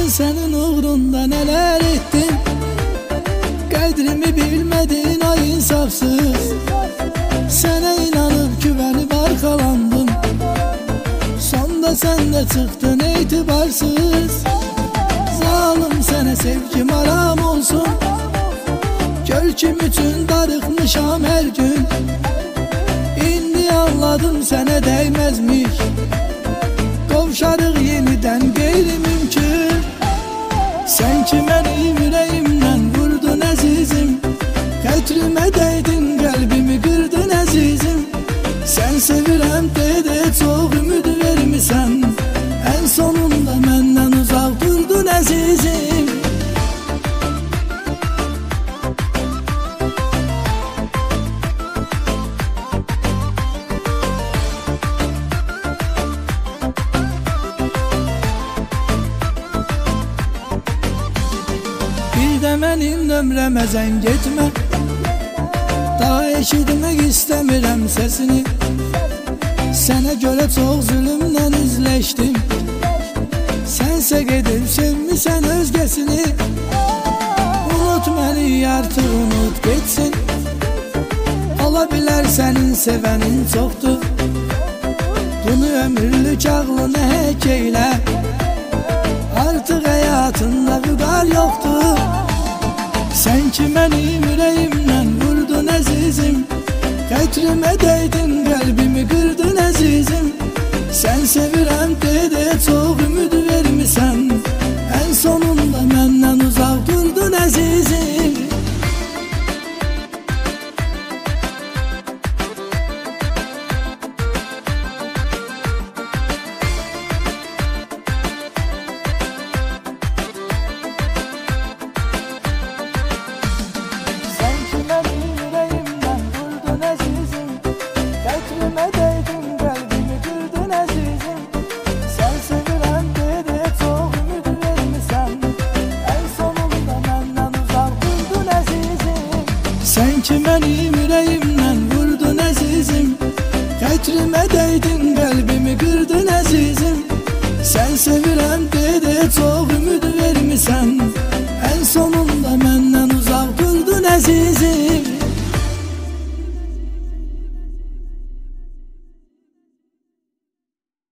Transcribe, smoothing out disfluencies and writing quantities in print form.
senin uğrunda neler ettim. Qədrimi bilmedin ay insafsız. Sənə inanıp güvenip arkalandım. Sonda sen de çıktın itibarsız. Zalim sənə sevgim haram olsun. Görküm üçün darıxmışam her gün. İndi anladım sənə değmezmiş. Qovşarıq yeniden qeyri-mümkün. Sen ki mənim ürəyimdən vurdun əzizim. Xətrimə dəydin, qəlbimi qırdın əzizim. Sen sevirəm dedi, çox ümid vermisən. En sonunda məndən uzaq durdun əzizim. Bir də mənim nömrəmə zəng etmə. Daha eşitmək istəmirəm səsini. Sənə görə çox zülümdən üzləşdim. Sənsə gedib sevmisən özgəsini. Unut məni artıq unut getsin. Ola bilər sənin sevənin çoxdur. Bunu ömürlük ağlını hək eylə. Artıq həyatında vüqar yoxdur. Sen ki mənim ürəyimdən vurdun əzizim. Xətrimə dəydin, qəlbimi qırdın əzizim. Sen sevirəm dedi, çox ümid vermisən. En sonunda məndən uzaq durdun əzizim. Sen ki mənim ürəyimdən vurdun əzizim. Xətrimə dəydin, qəlbimi qırdın əzizim. Sen sevirəm dedi, çox